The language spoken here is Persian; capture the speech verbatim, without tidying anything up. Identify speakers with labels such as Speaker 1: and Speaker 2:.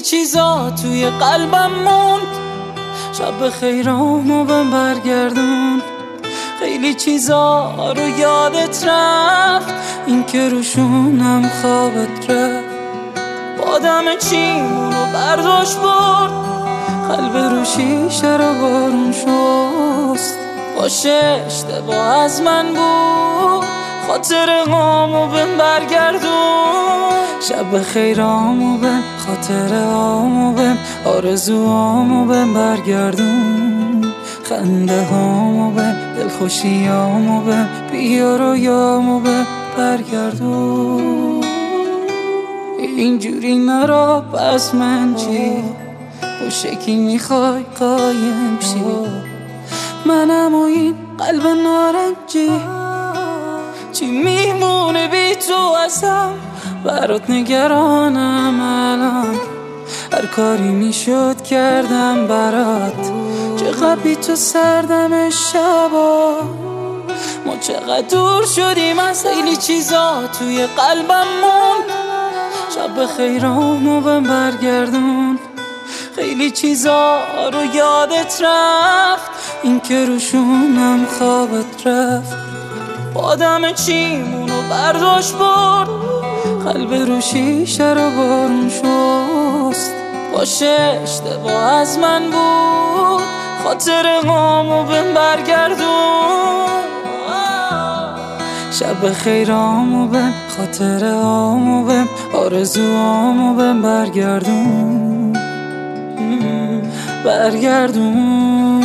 Speaker 1: چیزا توی قلبم موند، شب خیرامو بهم برگردون. خیلی چیزا رو یادت رفت، این که روشونم خوابت رفت. بادم چیمونو برداشت برد، قلب رو شیشه رو بارون شست. باشه اشتباه از من بود، خاطر هامو بهم برگردون. شب خیرامو بهم، خاطر هامو بهم، آرزوامو بهم برگردون. خنده هامو بهم، دلخوشیامو بهم، بیا رویامو بهم برگردون. اینجوری نرا پس من چی؟ با شکی میخوای قایم شی؟ منم و این قلب نارنجی، چی میمونه بی تو ازم؟ برات نگرانم الان، هر کاری میشد کردم برات. چقدر بی تو سردم شبا، ما چقدر دور شدیم از خیلی چیزا توی قلبم موند. شب خیرامو بهم برگردون. خیلی چیزا رو یادت رفت، این که روشونم خوابت رفت. بادم چیمونو برداشت برد، قلب رو شیشه رو بارون شست. باشه اشتباه از من بود، خاطر هامو بهم برگردون. شب خیرامو بهم، خاطر هامو بهم، آرزوامو بهم برگردون. برگردون.